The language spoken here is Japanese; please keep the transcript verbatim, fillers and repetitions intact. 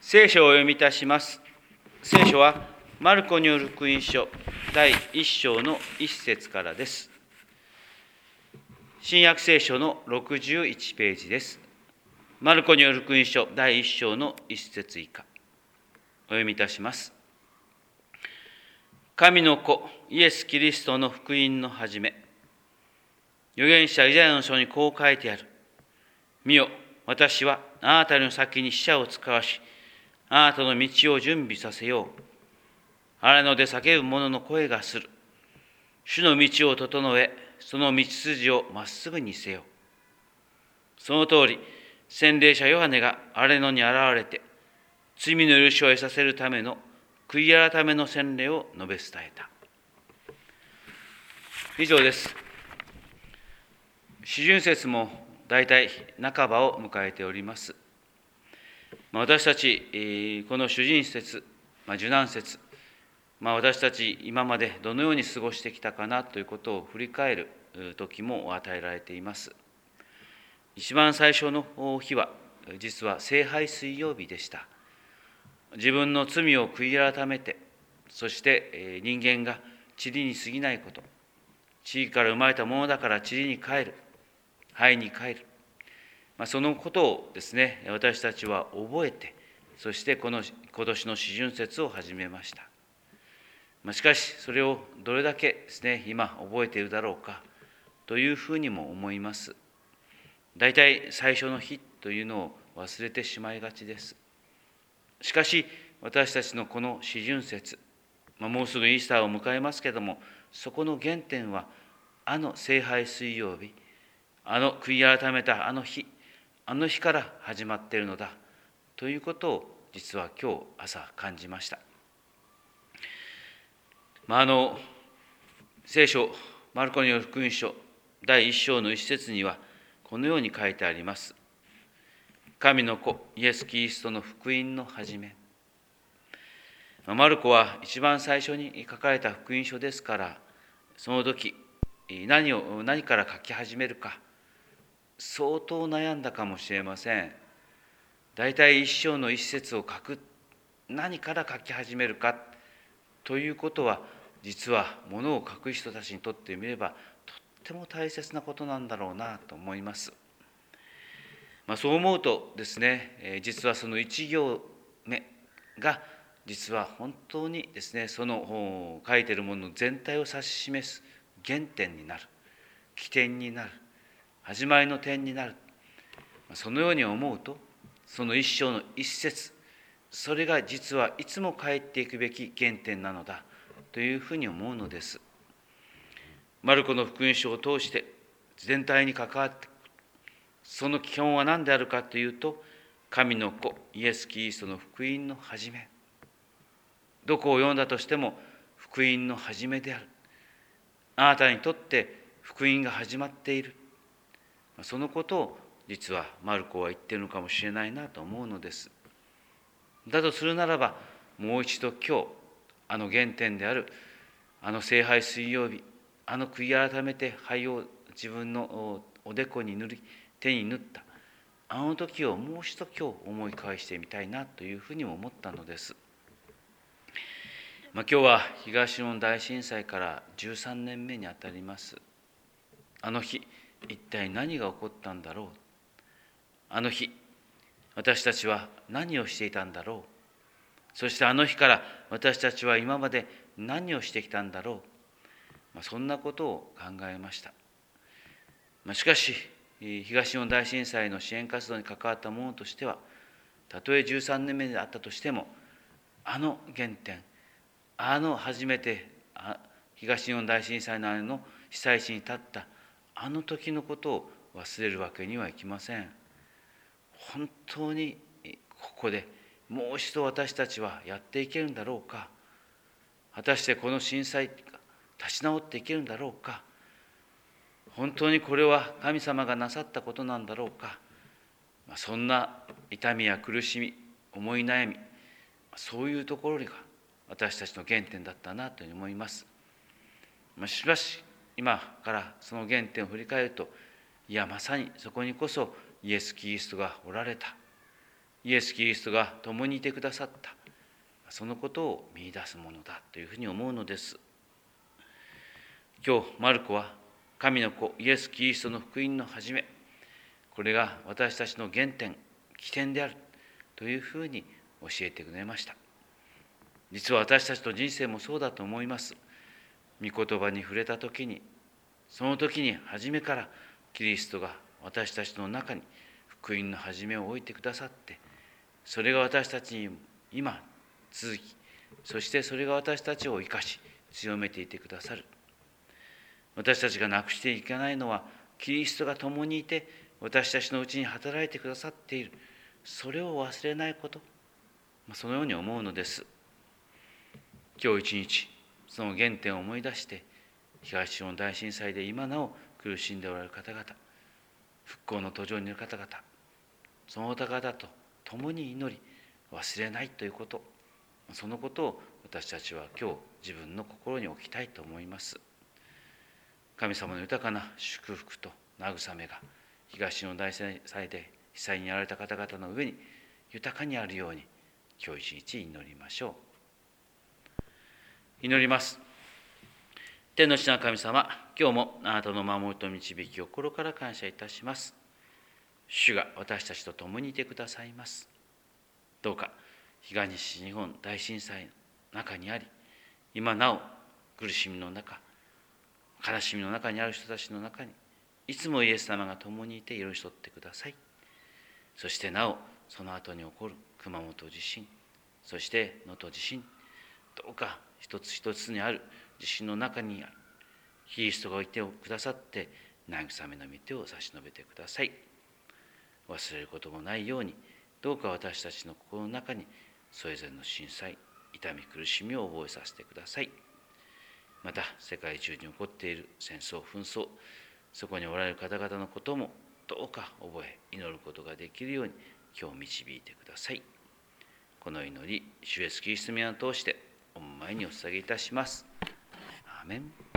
聖書をお読みいたします。聖書はマルコによる福音書だいいっ章のいっ節からです。新約聖書のろくじゅういちページです。マルコによる福音書だいいっ章のいっ節以下、お読みいたします。神の子イエス・キリストの福音の始め、預言者イザヤの書にこう書いてある。見よ、私はあなたの先に使者を使わし、あなたの道を準備させよう。荒野で叫ぶ者の声がする。主の道を整え、その道筋をまっすぐにせよ。その通り、洗礼者ヨハネが荒野に現れて、罪の許しを得させるための悔い改めの洗礼を述べ伝えた。以上です。四旬節も大体半ばを迎えております。私たち、この四旬節、受難節、私たち今までどのように過ごしてきたかなということを振り返る時も与えられています。一番最初の日は、実は聖杯水曜日でした。自分の罪を悔い改めて、そして人間が塵に過ぎないこと、地から生まれたものだから塵に帰る、灰に帰る、そのことをですね、私たちは覚えて、そしてこの今年の四旬節を始めました。しかし、それをどれだけですね、今覚えているだろうかというふうにも思います。大体最初の日というのを忘れてしまいがちです。しかし、私たちのこの四旬節、もうすぐイースターを迎えますけれども、そこの原点は、あの聖杯水曜日、あの悔い改めたあの日、あの日から始まっているのだということを実は今日朝感じました。まあ、あの聖書マルコによる福音書だいいっ章の一節にはこのように書いてあります。神の子イエス・キリストの福音の始め。マルコは一番最初に書かれた福音書ですから、その時何を何から書き始めるか相当悩んだかもしれません。大体一章の一節を書く、何から書き始めるかということは、実はものを書く人たちにとってみればとっても大切なことなんだろうなと思います。まあ、そう思うとですね、実はその一行目が実は本当にですね、その書いているものの全体を指し示す原点になる、起点になる、始まりの点になる。そのように思うと、その一章の一節、それが実はいつも帰っていくべき原点なのだというふうに思うのです。マルコの福音書を通して全体に関わって、その基本は何であるかというと、神の子イエス・キリストの福音の始め。どこを読んだとしても福音の始めである。あなたにとって福音が始まっている。そのことを実はマルコは言っているのかもしれないなと思うのです。だとするならば、もう一度今日、あの原点であるあの聖杯水曜日、あの悔い改めて灰を自分のおでこに塗り、手に塗ったあの時をもう一度今日思い返してみたいなというふうにも思ったのです。まあ、今日は東日本大震災からじゅうさんねんめにあたります。あの日一体何が起こったんだろう。あの日私たちは何をしていたんだろう。そしてあの日から私たちは今まで何をしてきたんだろう。まあ、そんなことを考えました。まあ、しかし東日本大震災の支援活動に関わった者としては、たとえじゅうさんねんめであったとしても、あの原点、あの初めて東日本大震災のあの被災地に立ったあの時のことを忘れるわけにはいきません。本当にここでもう一度私たちはやっていけるんだろうか。果たしてこの震災立ち直っていけるんだろうか。本当にこれは神様がなさったことなんだろうか。そんな痛みや苦しみ、思い悩み、そういうところが私たちの原点だったなと思います。しかし今からその原点を振り返ると、いやまさにそこにこそイエス・キリストがおられた。 イエス・キリストが共にいてくださった、そのことを見出すものだというふうに思うのです。今日マルコは神の子イエス・キリストの福音の始め、これが私たちの原点、起点であるというふうに教えてくれました。実は私たちの人生もそうだと思います。御言葉に触れた時に、その時に初めからキリストが私たちの中に福音の始めを置いてくださって、それが私たちに今続き、そしてそれが私たちを生かし強めていてくださる。私たちがなくしていけないのは、キリストが共にいて私たちのうちに働いてくださっている、それを忘れないこと、そのように思うのです。今日一日、その原点を思い出して、東日本大震災で今なお苦しんでおられる方々、復興の途上にいる方々、その方々と共に祈り、忘れないということ、そのことを私たちは今日自分の心に置きたいと思います。神様の豊かな祝福と慰めが東日本大震災で被災にやられた方々の上に豊かにあるように、今日一日祈りましょう。祈ります。天の地の神様、今日もあなたの守りと導きを心から感謝いたします。主が私たちと共にいてくださいます。どうか東日本大震災の中にあり、今なお苦しみの中、悲しみの中にある人たちの中に、いつもイエス様が共にいて寄り添ってください。そしてなおその後に起こる熊本地震、そして能登地震、どうか一つ一つにある地震の中にあるキリストがいてくださって、慰めの御手を差し伸べてください。忘れることもないように、どうか私たちの心の中にそれぞれの震災、痛み苦しみを覚えさせてください。また世界中に起こっている戦争紛争、そこにおられる方々のこともどうか覚え祈ることができるように今日導いてください。この祈り、主イエスキリストの皆を通して御前にお捧げいたします。アーメン。